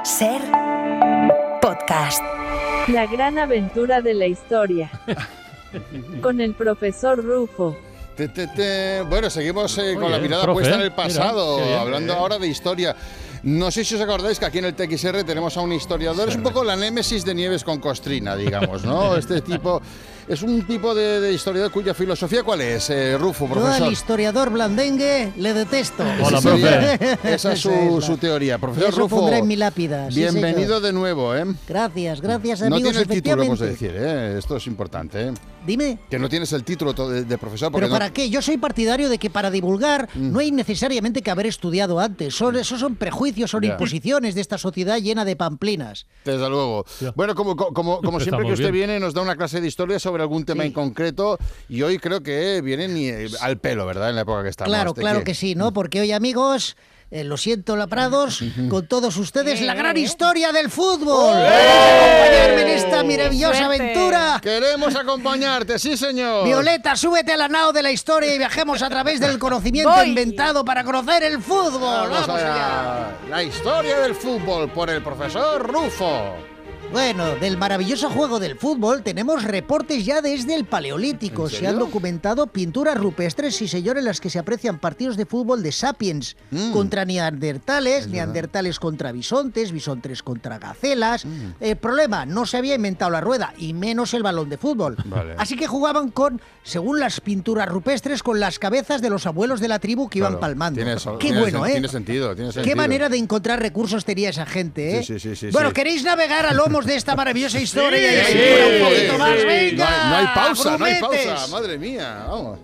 Ser podcast. La gran aventura de la historia. Con el profesor Rufo. Bueno, seguimos con la mirada puesta en el pasado, hablando ahora de historia. No sé si os acordáis que aquí en el TXR tenemos a un historiador, es un poco la némesis de Nieves con Costrina, digamos, ¿no? Este tipo es un tipo de historiador cuya filosofía, ¿cuál es, Rufo, profesor? Yo al historiador blandengue le detesto. Hola, profe. Esa es su teoría. Profesor Eso Rufo, pondré en mi lápida. Sí, bienvenido señor. de nuevo, ¿eh? Gracias, amigos. No tiene el título, vamos a efectivamente. decir, ¿eh? Esto es importante, ¿eh? Dime. Que no tienes el título de profesor. ¿Pero Porque para qué? Yo soy partidario de que para divulgar no hay necesariamente que haber estudiado antes. Esos son prejuicios, son imposiciones de esta sociedad llena de pamplinas. Desde luego. Bueno, como siempre que usted viene, nos da una clase de historia sobre algún tema en concreto, y hoy creo que viene al pelo, ¿verdad? En la época que estamos. Claro que sí, ¿no? Porque hoy, amigos, lo siento, laprados, con todos ustedes, la gran historia del fútbol. Acompañarme en esta maravillosa aventura. Queremos acompañarte, sí, señor. Violeta, súbete a la nao de la historia y viajemos a través del conocimiento inventado para conocer el fútbol. Vamos allá. La historia del fútbol por el profesor Rufo. Bueno, del maravilloso juego del fútbol tenemos reportes ya desde el Paleolítico. Se han documentado pinturas rupestres, sí señor, en las que se aprecian partidos de fútbol de sapiens contra neandertales, neandertales contra bisontes, bisontes contra gacelas. El problema, no se había inventado la rueda, y menos el balón de fútbol. Vale. Así que jugaban según las pinturas rupestres, con las cabezas de los abuelos de la tribu que iban palmando. Qué bueno, ¿eh? Tiene sentido. Qué manera de encontrar recursos tenía esa gente, ¿eh? Sí. Bueno, ¿queréis navegar a lomos de esta maravillosa historia? Sí. Un poquito más, venga. No hay pausa, grumetes. madre mía, vamos.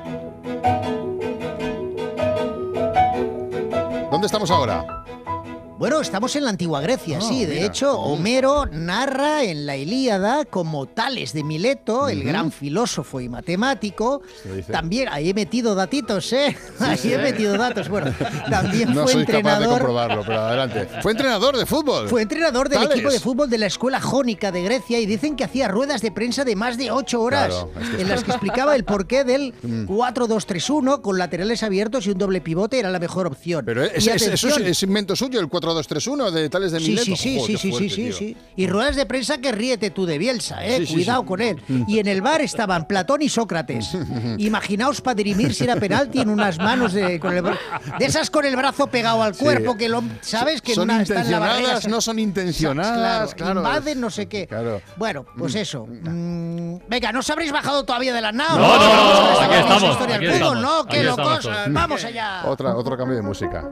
¿Dónde estamos ahora? Bueno, estamos en la antigua Grecia, sí. De hecho, Homero narra en la Ilíada como Tales de Mileto, el gran filósofo y matemático. También, ahí he metido datitos, ¿eh? He metido datos. Bueno, también no fue soy entrenador. capaz de comprobarlo, pero adelante. ¿Fue entrenador de fútbol? Fue entrenador del Tales. equipo de fútbol de la escuela jónica de Grecia, y dicen que hacía ruedas de prensa de más de 8 horas, en las que explicaba el porqué del 4-2-3-1 con laterales abiertos y un doble pivote era la mejor opción. Pero eso es invento suyo, el 4-2-3-1 de Tales de Mileto. Sí. Y ruedas de prensa que ríete tú de Bielsa, ¿eh? Sí, Cuidado con él. Y en el bar estaban Platón y Sócrates. Imaginaos para dirimir si era penalti en unas manos de esas con el brazo pegado al cuerpo, que ¿sabes? Que son una está en la barrera. intencionadas, no son intencionadas. Claro. Invaden no sé qué. Claro. Bueno, pues eso. Venga, ¿no os habréis bajado todavía de la nao? No, aquí estamos. Historia del fútbol, ¿no? ¡Qué locos! ¡Vamos allá! Otro cambio de música.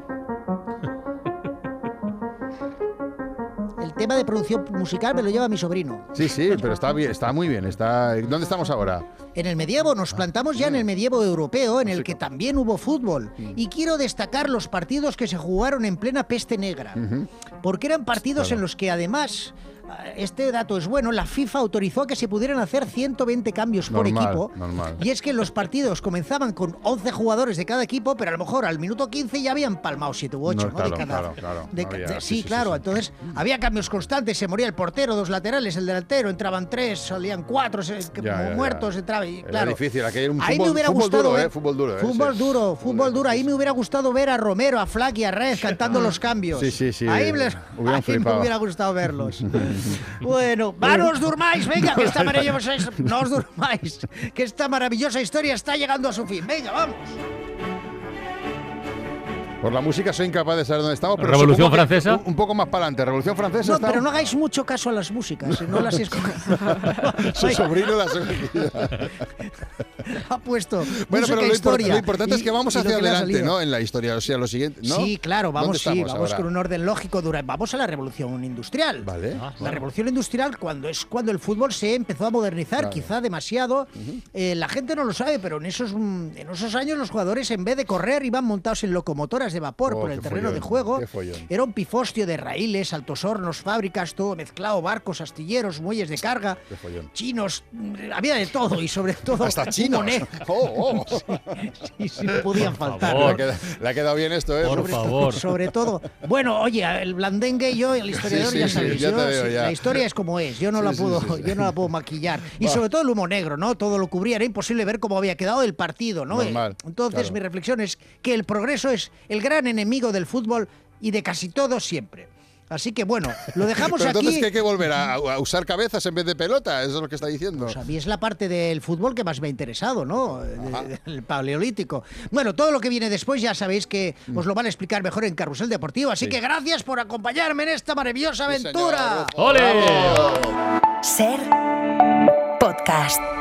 El tema de producción musical me lo lleva mi sobrino. Sí, pero está bien, está muy bien. ¿Dónde estamos ahora? En el medievo, nos plantamos ya en el medievo europeo, en el que también hubo fútbol. Y quiero destacar los partidos que se jugaron en plena peste negra. Porque eran partidos en los que además, este dato es bueno, la FIFA autorizó a que se pudieran hacer 120 cambios por equipo. Y es que los partidos comenzaban con 11 jugadores de cada equipo, pero a lo mejor al minuto 15 ya habían palmado 7 u 8, ¿no? De cada. Sí, claro. Entonces había cambios constantes, se moría el portero, 2 laterales, el delantero, entraban 3, salían 4, muertos, entraba. Y, claro, era difícil, aquí hay un ahí me hubiera gustado ver, fútbol duro. Fútbol duro. Ahí me hubiera gustado ver a Romero, a Flack y a Red cantando los cambios. Sí. Ahí me hubiera gustado verlos. Bueno, no os durmáis, venga, que esta maravillosa no os durmáis, que esta maravillosa historia está llegando a su fin. Venga, vamos. Por la música soy incapaz de saber dónde estamos. Pero ¿Revolución Francesa? Un poco más para adelante. ¿Revolución Francesa? No, pero no hagáis mucho caso a las músicas, no las Su sobrino las ha puesto bueno, pero historia. Lo importante es que vamos hacia adelante, ¿no? En la historia, o sea, lo siguiente, ¿no? Sí, claro, vamos ahora? con un orden lógico. Vamos a la Revolución Industrial. Vale. La Revolución Industrial, cuando el fútbol se empezó a modernizar, quizá demasiado. La gente no lo sabe, pero en esos años los jugadores, en vez de correr, iban montados en locomotoras de vapor por el terreno de juego. Era un pifostio de raíles, altos hornos, fábricas, todo mezclado, barcos, astilleros, muelles de carga, chinos, había de todo, y sobre todo hasta chinos. Sí, podían faltar. Le ha quedado bien esto, ¿eh? Por favor. Sobre todo. Bueno, oye, el blandengue y yo, el historiador, ya sabéis. La historia es como es. Yo no la puedo maquillar. Y sobre todo el humo negro, ¿no? Todo lo cubría. Era imposible ver cómo había quedado el partido, ¿no? Entonces, mi reflexión es que el progreso es el gran enemigo del fútbol y de casi todo siempre. Así que bueno, lo dejamos Pero entonces aquí. que hay que volver a usar cabezas en vez de pelota, eso es lo que está diciendo. Pues a mí es la parte del fútbol que más me ha interesado, ¿no? El paleolítico. Bueno, todo lo que viene después ya sabéis que os lo van a explicar mejor en Carrusel Deportivo, así que gracias por acompañarme en esta maravillosa aventura. ¡Ole! Ser podcast.